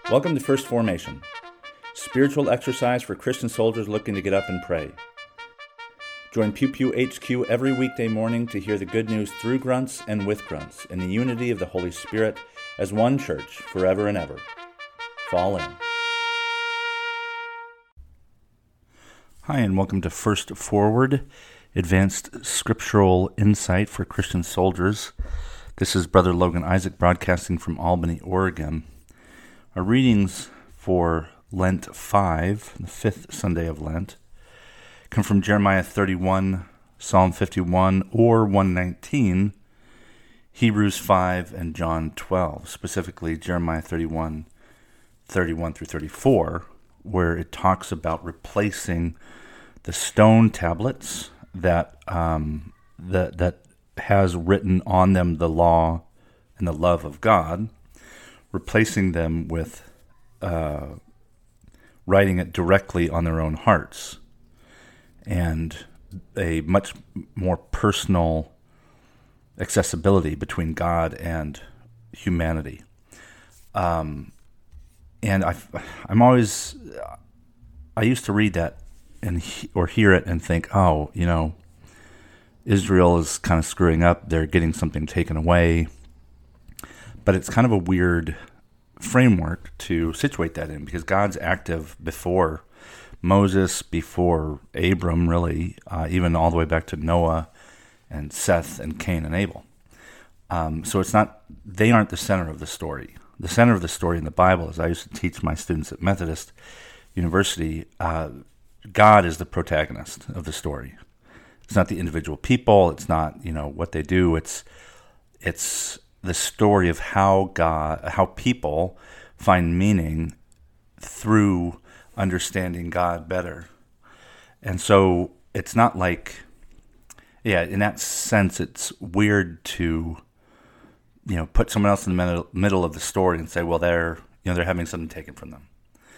Welcome to First Formation, spiritual exercise for Christian soldiers looking to get up and pray. Join Pew Pew HQ every weekday morning to hear the good news through grunts and with grunts in the unity of the Holy Spirit as one church forever and ever. Fall in. Hi, and welcome to First Forward, Advanced Scriptural Insight for Christian Soldiers. This is Brother Logan Isaac broadcasting from Albany, Oregon. Our readings for Lent 5, the fifth Sunday of Lent, come from Jeremiah 31, Psalm 51, or 119, Hebrews 5, and John 12, specifically Jeremiah 31, 31 through 34, where it talks about replacing the stone tablets that has written on them the law and the love of God, replacing them with writing it directly on their own hearts, and a much more personal accessibility between God and humanity. And I used to read that or hear it and think, oh, Israel is kind of screwing up. They're getting something taken away. But it's kind of a weird framework to situate that in, because God's active before Moses, before Abram, really, even all the way back to Noah and Seth and Cain and Abel. So they aren't the center of the story. The center of the story in the Bible, as I used to teach my students at Methodist University, God is the protagonist of the story. It's not the individual people. It's not, what they do. It's the story of how people find meaning through understanding God better. And so it's not like, in that sense, it's weird to, put someone else in the middle of the story and say, well, they're having something taken from them.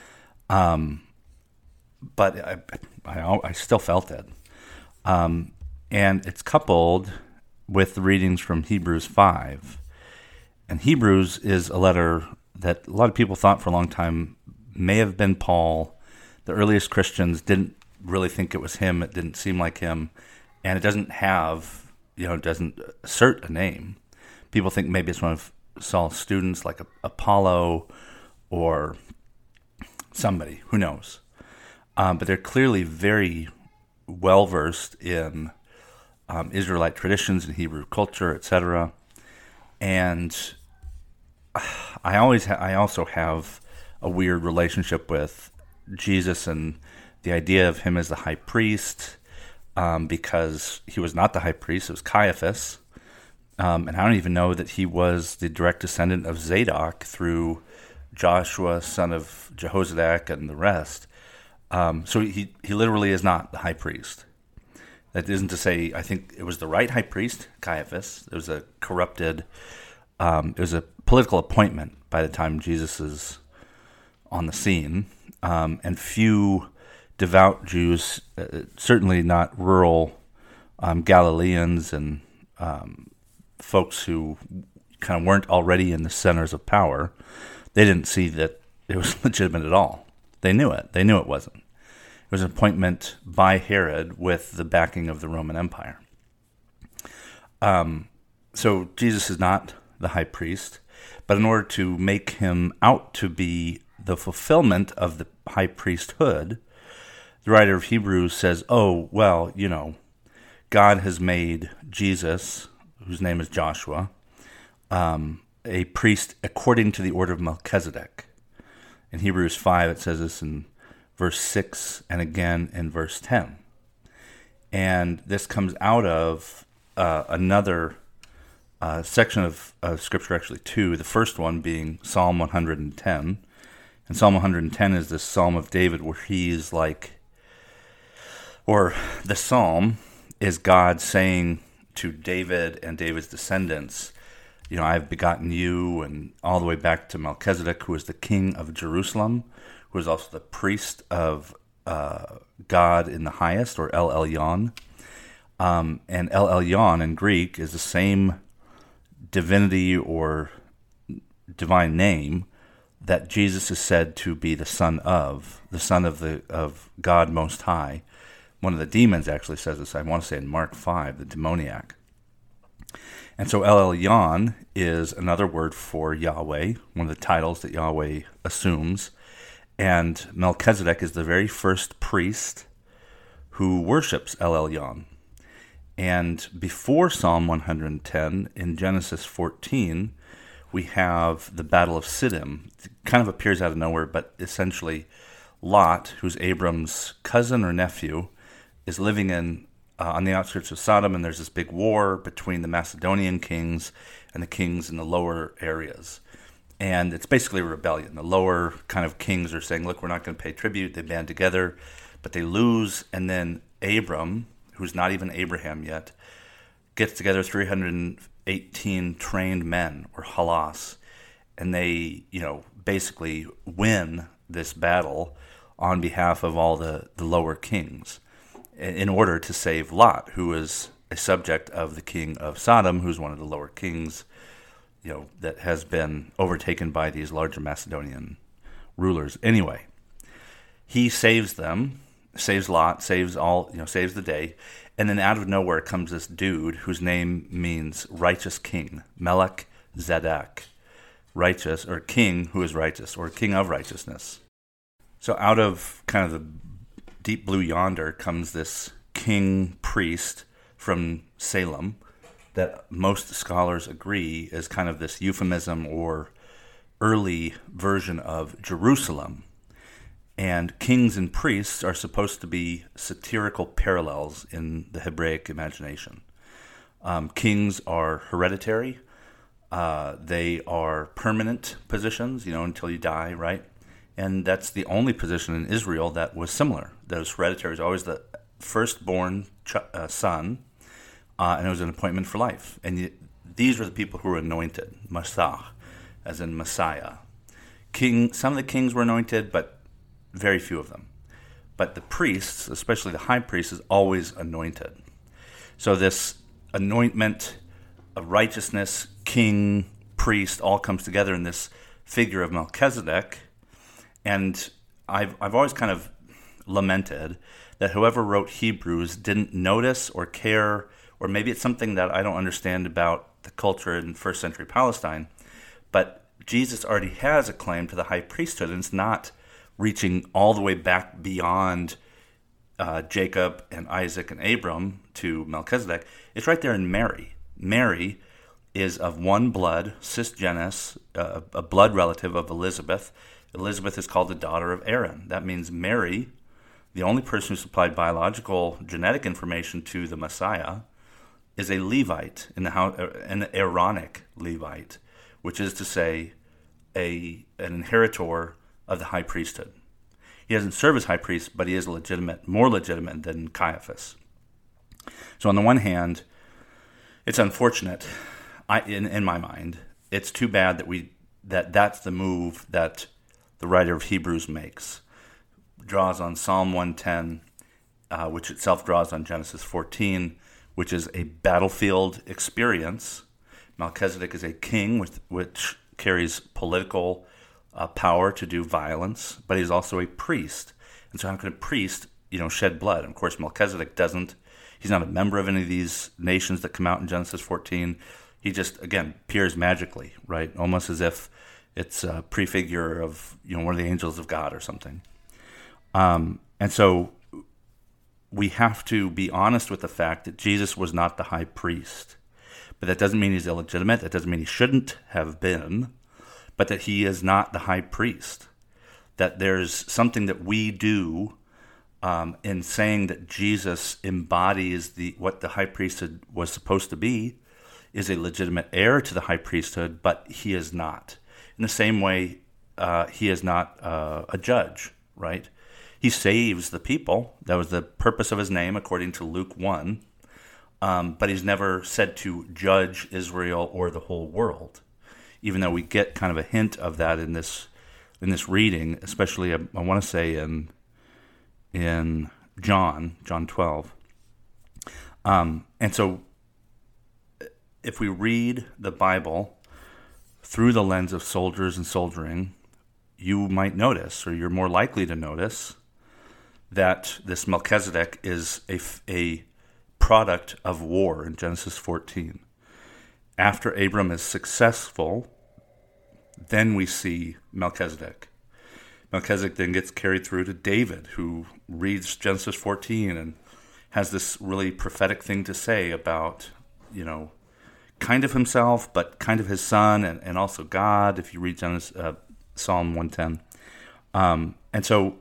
But I still felt it. And it's coupled with the readings from Hebrews 5. And Hebrews is a letter that a lot of people thought for a long time may have been Paul. The earliest Christians didn't really think it was him. It didn't seem like him. And it doesn't have, it doesn't assert a name. People think maybe it's one of Saul's students, like Apollo or somebody. Who knows? But they're clearly very well-versed in Israelite traditions and Hebrew culture, etc. And I also have a weird relationship with Jesus and the idea of him as the high priest, because he was not the high priest, it was Caiaphas. And I don't even know that he was the direct descendant of Zadok through Joshua, son of Jehozadak, and the rest. So he literally is not the high priest. That isn't to say I think it was the right high priest, Caiaphas. It was a corrupted, it was a political appointment by the time Jesus is on the scene. And few devout Jews, certainly not rural Galileans and folks who kind of weren't already in the centers of power, they didn't see that it was legitimate at all. They knew it. They knew it wasn't. It was an appointment by Herod with the backing of the Roman Empire. So Jesus is not the high priest, but in order to make him out to be the fulfillment of the high priesthood, the writer of Hebrews says, God has made Jesus, whose name is Joshua, a priest according to the order of Melchizedek. In Hebrews 5, it says this in verse 6 and again in verse 10. And this comes out of another section of Scripture, actually two, the first one being Psalm 110. And Psalm 110 is this Psalm of David where he's like, or the Psalm is God saying to David and David's descendants, I've begotten you, and all the way back to Melchizedek, who is the king of Jerusalem, who is also the priest of God in the highest, or El Elyon. And El Elyon in Greek is the same divinity or divine name that Jesus is said to be the son of of God Most High. One of the demons actually says this, I want to say in Mark 5, the demoniac. And so El Elyon is another word for Yahweh, one of the titles that Yahweh assumes. And Melchizedek is the very first priest who worships El Elyon. And before Psalm 110, in Genesis 14, we have the Battle of Siddim. It kind of appears out of nowhere, but essentially Lot, who's Abram's cousin or nephew, is living on the outskirts of Sodom, and there's this big war between the Macedonian kings and the kings in the lower areas. And it's basically a rebellion. The lower kind of kings are saying, look, we're not going to pay tribute. They band together, but they lose. And then Abram, who's not even Abraham yet, gets together 318 trained men, or halas, and they, basically win this battle on behalf of all the lower kings in order to save Lot, who is a subject of the king of Sodom, who's one of the lower kings, that has been overtaken by these larger Macedonian rulers. Anyway, he saves them, saves Lot, saves the day, and then out of nowhere comes this dude whose name means righteous king, Melech Zedek, righteous, or king who is righteous, or king of righteousness. So out of kind of the deep blue yonder comes this king priest from Salem that most scholars agree is kind of this euphemism or early version of Jerusalem. And kings and priests are supposed to be satirical parallels in the Hebraic imagination. Kings are hereditary. They are permanent positions, until you die, right? And that's the only position in Israel that was similar. Those hereditary is always the firstborn son, and it was an appointment for life. And these were the people who were anointed, Masach, as in Messiah. Some of the kings were anointed, but very few of them. But the priests, especially the high priest, is always anointed. So this anointment of righteousness, king, priest, all comes together in this figure of Melchizedek. And I've always kind of lamented that whoever wrote Hebrews didn't notice or care, or maybe it's something that I don't understand about the culture in first century Palestine, but Jesus already has a claim to the high priesthood, and it's not reaching all the way back beyond Jacob and Isaac and Abram to Melchizedek. It's right there in Mary. Mary is of one blood, cisgenes, a blood relative of Elizabeth. Elizabeth is called the daughter of Aaron. That means Mary, the only person who supplied biological genetic information to the Messiah, is a Levite in the house, an Aaronic Levite, which is to say, an inheritor of the high priesthood. He doesn't serve as high priest, but he is more legitimate than Caiaphas. So on the one hand, it's unfortunate. In my mind, it's too bad that's the move that the writer of Hebrews makes. Draws on Psalm 110, which itself draws on Genesis 14, which is a battlefield experience. Melchizedek is a king which carries political power to do violence, but he's also a priest. And so how can a priest, shed blood? And of course, Melchizedek doesn't. He's not a member of any of these nations that come out in Genesis 14. He just, again, appears magically, right? Almost as if it's a prefigure of, one of the angels of God or something. And so we have to be honest with the fact that Jesus was not the high priest. But that doesn't mean he's illegitimate. That doesn't mean he shouldn't have been. But that he is not the high priest. That there's something that we do in saying that Jesus embodies what the high priesthood was supposed to be, is a legitimate heir to the high priesthood, but he is not. In the same way, he is not a judge, right? He saves the people. That was the purpose of his name, according to Luke 1. But he's never said to judge Israel or the whole world, even though we get kind of a hint of that in this reading, especially, I want to say, in John 12. And so if we read the Bible through the lens of soldiers and soldiering, you might notice, or you're more likely to notice, that this Melchizedek is a product of war in Genesis 14. After Abram is successful, then we see Melchizedek. Melchizedek then gets carried through to David, who reads Genesis 14 and has this really prophetic thing to say about, kind of himself, but kind of his son, and also God, if you read Psalm 110. And so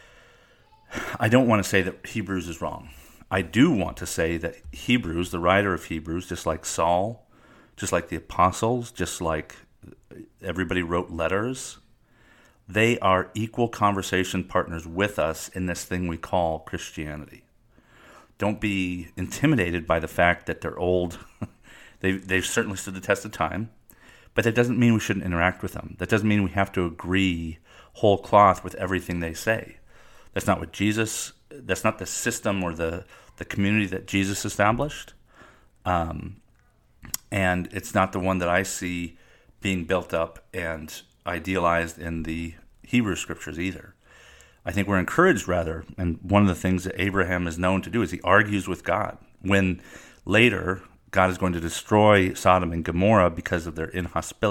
I don't want to say that Hebrews is wrong. I do want to say that Hebrews, the writer of Hebrews, just like Saul, just like the apostles, just like everybody wrote letters, they are equal conversation partners with us in this thing we call Christianity. Don't be intimidated by the fact that they're old. They've certainly stood the test of time, but that doesn't mean we shouldn't interact with them. That doesn't mean we have to agree whole cloth with everything they say. That's not the system or the community that Jesus established. And it's not the one that I see being built up and idealized in the Hebrew scriptures either. I think we're encouraged, rather, and one of the things that Abraham is known to do is he argues with God. When later God is going to destroy Sodom and Gomorrah because of their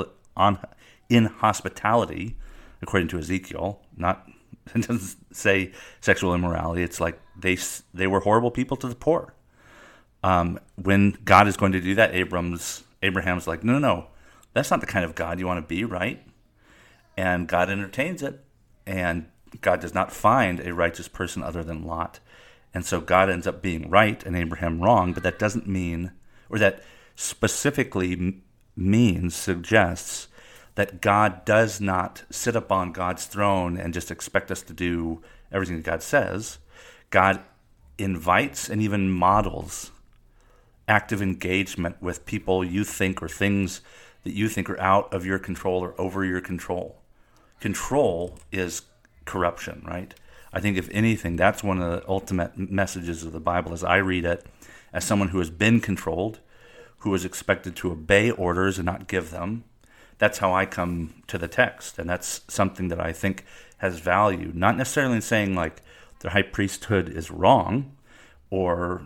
inhospitality, according to Ezekiel, it doesn't say sexual immorality. It's like they were horrible people to the poor. When God is going to do that, Abraham's like, no, that's not the kind of God you want to be, right? And God entertains it, and God does not find a righteous person other than Lot. And so God ends up being right and Abraham wrong, but that doesn't mean, or that specifically suggests that God does not sit upon God's throne and just expect us to do everything that God says. God invites and even models active engagement with people you think or things that you think are out of your control or over your control. Control is corruption, right? I think if anything, that's one of the ultimate messages of the Bible as I read it, as someone who has been controlled, who is expected to obey orders and not give them. That's how I come to the text, and that's something that I think has value. Not necessarily in saying like the high priesthood is wrong, or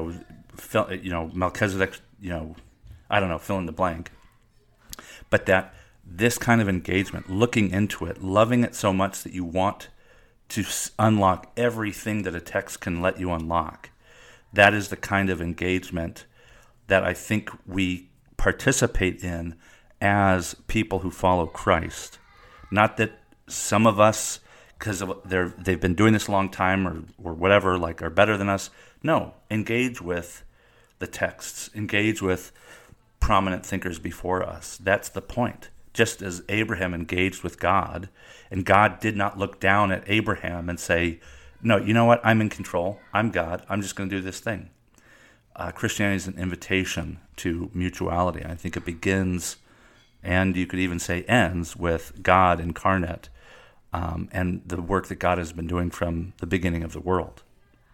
Melchizedek, I don't know, fill in the blank, but that this kind of engagement, looking into it, loving it so much that you want to unlock everything that a text can let you unlock, that is the kind of engagement that I think we participate in as people who follow Christ. Not that some of us, because they've been doing this a long time or whatever, like are better than us. No, engage with the texts. Engage with prominent thinkers before us. That's the point. Just as Abraham engaged with God, and God did not look down at Abraham and say, no, you know what, I'm in control. I'm God. I'm just going to do this thing. Christianity is an invitation to mutuality. I think it begins, and you could even say ends, with God incarnate and the work that God has been doing from the beginning of the world.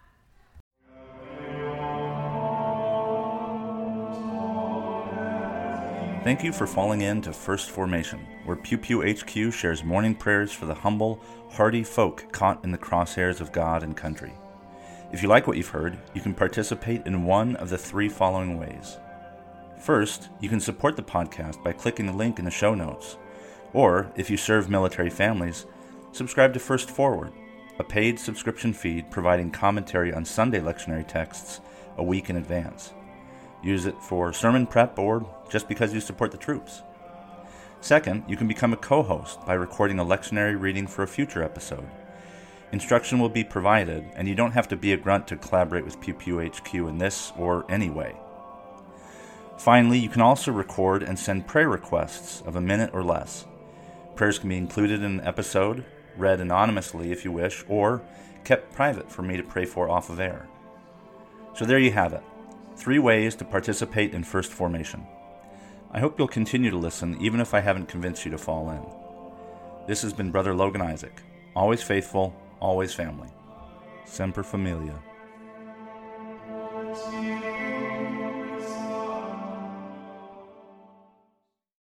Thank you for falling in to First Formation, where Pew Pew HQ shares morning prayers for the humble, hardy folk caught in the crosshairs of God and country. If you like what you've heard, you can participate in one of the three following ways. First, you can support the podcast by clicking the link in the show notes. Or, if you serve military families, subscribe to First Forward, a paid subscription feed providing commentary on Sunday lectionary texts a week in advance. Use it for sermon prep or just because you support the troops. Second, you can become a co-host by recording a lectionary reading for a future episode. Instruction will be provided, and you don't have to be a grunt to collaborate with Pew Pew HQ in this or any way. Finally, you can also record and send prayer requests of a minute or less. Prayers can be included in an episode, read anonymously if you wish, or kept private for me to pray for off of air. So there you have it. 3 ways to participate in First Formation. I hope you'll continue to listen, even if I haven't convinced you to fall in. This has been Brother Logan Isaac. Always faithful, always family. Semper Familia.